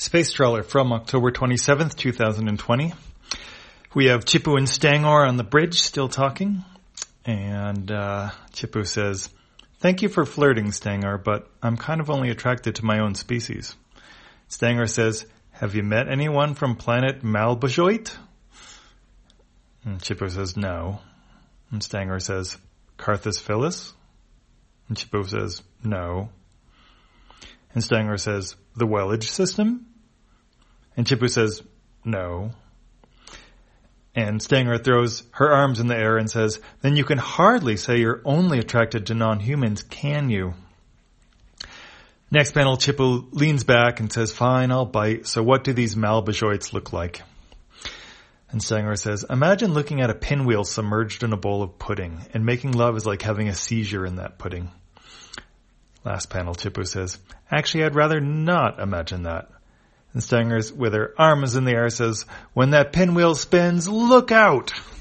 Space Trawler from October 27th, 2020. We have Chippu and Stangor on the bridge still talking. And Chippu says, "Thank you for flirting, Stangor, but I'm kind of only attracted to my own species." Stangor says, "Have you met anyone from planet Malbajoit?" And Chippu says, "No." And Stangor says, "Carthus Phyllis?" And Chippu says, "No." And Stangor says, "The Wellage system?" And Chippu says, "No." And Stangor throws her arms in the air and says, "Then you can hardly say you're only attracted to non-humans, can you?" Next panel, Chippu leans back and says, "Fine, I'll bite. So what do these Malbajoits look like?" And Stangor says, "Imagine looking at a pinwheel submerged in a bowl of pudding, and making love is like having a seizure in that pudding." Last panel, Chippu says, "Actually, I'd rather not imagine that." And Stangor, with her arms in the air, says, "When that pinwheel spins, look out!"